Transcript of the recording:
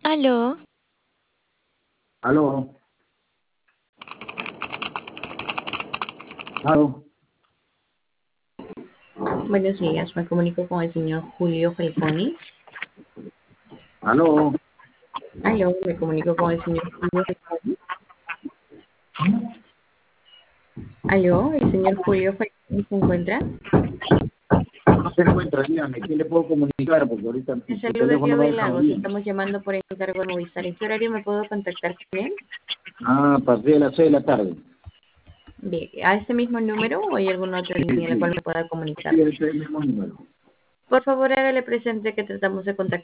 Aló, Aló, aló, Buenos días, me comunico con el señor Julio Falconi. aló. Aló, me comunico con el señor Julio Falconi. Aló, el señor Julio Falconi se encuentra. No se encuentra, dígame, ¿quién le puedo comunicar? Porque ahorita Le su saluda teléfono no ha Claudia dejado Lagos, bien. estamos llamando por encargo de Movistar. ¿En qué horario me puedo contactar con él? Ah, a partir de las 6 de la tarde. Bien, ¿a este mismo número o hay alguna otra Sí, línea en la cual sí, me pueda sí, comunicar? ese es el mismo número. Por favor, hágale presente que tratamos de contactar